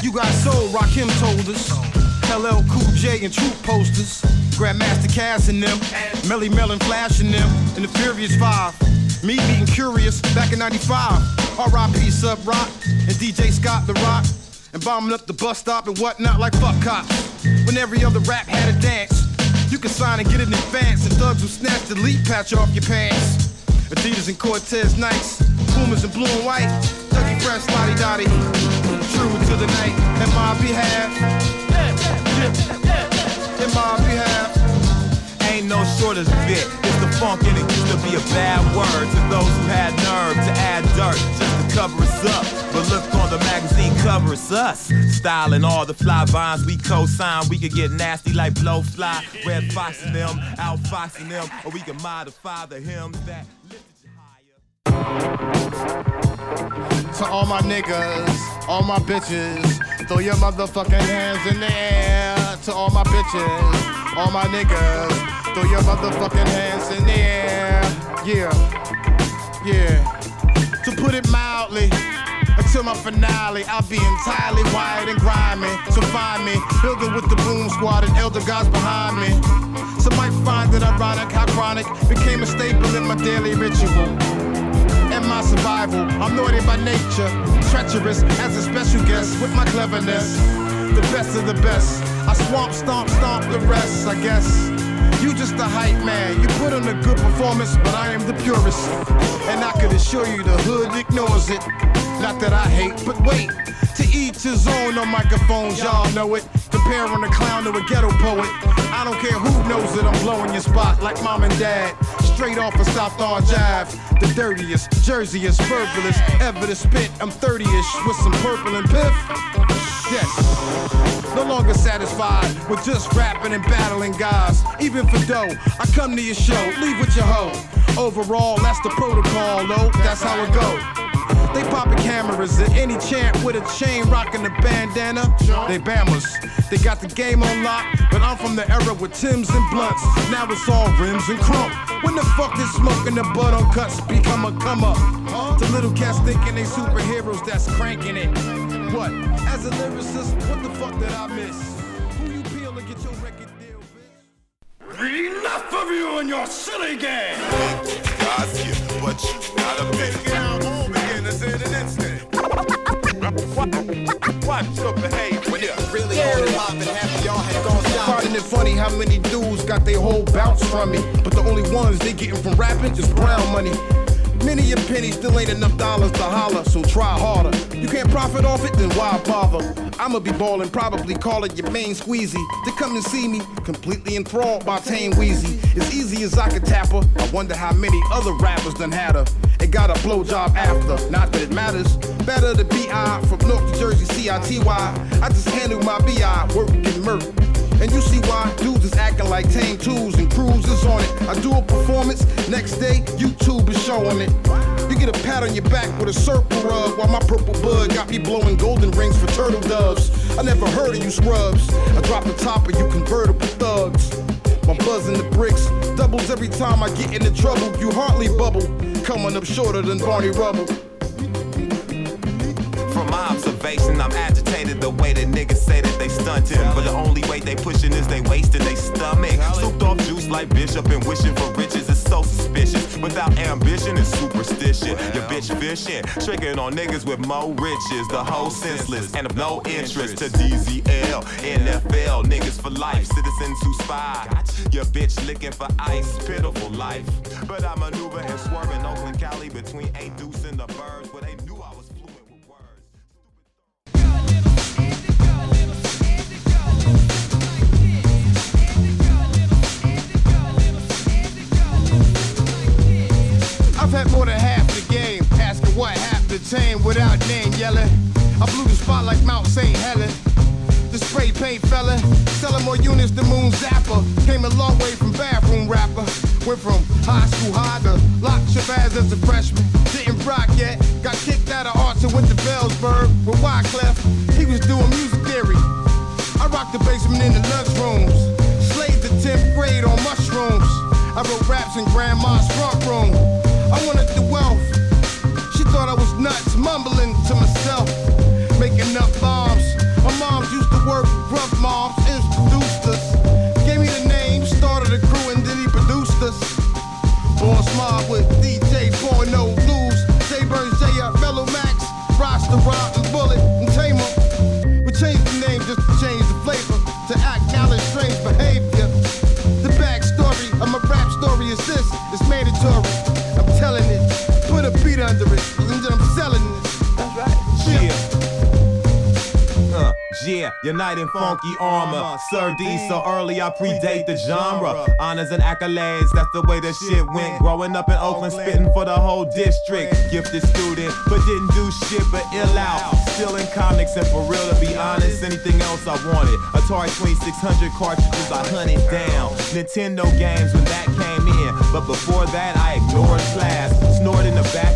You got soul, Rakim told us. LL Cool J and Troop posters. Grandmaster Cass and them. Melly Mel and Flash and them. And the Furious Five. Me being curious back in 95. R.I.P. Sub Rock and DJ Scott the Rock. And bombing up the bus stop and whatnot like fuck cops. When every other rap had a dance. You could sign and get it in advance. And thugs would snatch the lead patch off your pants. Adidas and Cortez Nikes. Pumas and blue and white. Dougie Fresh, Lottie Dottie. True to the night. In my behalf. In my behalf. Ain't no shortage of it. It's the funk and it used to be a bad word to those who had nerve to add dirt just to cover us up. But look on the magazine cover, it's us. Styling all the fly vines we co-sign. We could get nasty like Blowfly, Red Fox and them, outfoxing them, or we can modify the hymns that lifted you higher. To all my niggas, all my bitches, throw your motherfucking hands in the air. To all my bitches, all my niggas, throw your motherfucking hands in the air. Yeah, yeah. To put it mildly, until my finale, I'll be entirely wired and grimy. So find me, building with the boom squad and elder gods behind me. Some might find it ironic how chronic became a staple in my daily ritual. And my survival, I'm naughty by nature, treacherous as a special guest with my cleverness. The best of the best, I swamp, stomp the rest, I guess. You just a hype man, you put on a good performance, but I am the purist. And I could assure you the hood ignores it. Not that I hate, but wait, to each his own on microphones, y'all know it. Comparing a clown to a ghetto poet. I don't care who knows it, I'm blowing your spot like mom and dad. Straight off of South Orange Ave, the dirtiest, Jerseyest, verbalist, ever to spit. I'm 30-ish with some purple and piff. Yes, no longer satisfied with just rapping and battling guys. Even for dough, I come to your show, leave with your hoe. Overall, that's the protocol, though, that's how it go. They poppin' cameras at any champ with a chain rockin' the bandana. They bammers, they got the game on lock, but I'm from the era with Timbs and blunts. Now it's all rims and crump. When the fuck did smoking the butt on cuts become a come up? The little cats thinking they superheroes that's cranking it. What? As a lyricist, what the fuck did I miss? Who you peel and get your record deal, bitch? Enough of you and your silly game! God's gift, but you not a bitch. Get out home again, it's in an instant. Watch your behavior. When it really on and poppin', half of y'all had gone shopping. Finding it funny how many dudes got their whole bounce from me, but the only ones they getting from rapping is brown money. Many a penny still ain't enough dollars to holler, so try harder. You can't profit off it, then why bother? I'ma be ballin', probably call it your main squeezy. To come and see me, completely enthralled by Tame Weezy. As easy as I could tap her, I wonder how many other rappers done had her. And got a blowjob after, not that it matters. Better to B.I. from North to Jersey, C.I.T.Y. I just handle my B.I. work and murk. And you see why dudes is acting like Tame Tools and cruises on it. I do a performance, next day YouTube is showing it. You get a pat on your back with a circle rub, while my purple bud got me blowing golden rings for turtle doves. I never heard of you scrubs. I drop the top of you convertible thugs. My buzz in the bricks doubles every time I get into trouble. You hardly bubble, coming up shorter than Barney Rubble. From my observation, I'm agitated the way that niggas say that they stunting. But the only way they pushing is they wasting they stomach. Souped off juice like Bishop and wishing for riches is so suspicious. Without ambition is superstition. Your bitch fishing, tricking on niggas with more riches. The whole senseless and of no interest to DZL, NFL, niggas for life, citizens who spy. Your bitch licking for ice, pitiful life. But I maneuver and swerve in Oakland, Cali between 8 Deuce and the birds, where they knew I was fluent with words. I've had more than half the game, asking what happened to Tame without name yelling. I blew the spot like Mount St. Helen. The spray paint fella, selling more units than Moon Zapper. Came a long way from bathroom rapper. Went from high school high to Lock Shabazz as a freshman. Didn't rock yet, got kicked out of arts and went to Bellsburg with Wyclef. He was doing music theory. I rocked the basement in the lunchrooms. Slaved the 10th grade on mushrooms. I wrote raps in grandma's front room. I wanted the wealth. She thought I was nuts, mumbling to myself. Making up bombs under it. I'm selling it. That's right. Yeah. Yeah, your knight in funky armor. Sir D, so early I predate the genre. Honors and accolades, that's the way that shit went. Growing up in Oakland, spitting for the whole district. Gifted student, but didn't do shit but ill out. Still in comics, and for real to be honest, anything else I wanted. Atari 2600 cartridges I hunted down. Nintendo games when that came in, but before that I ignored class. Snored in the back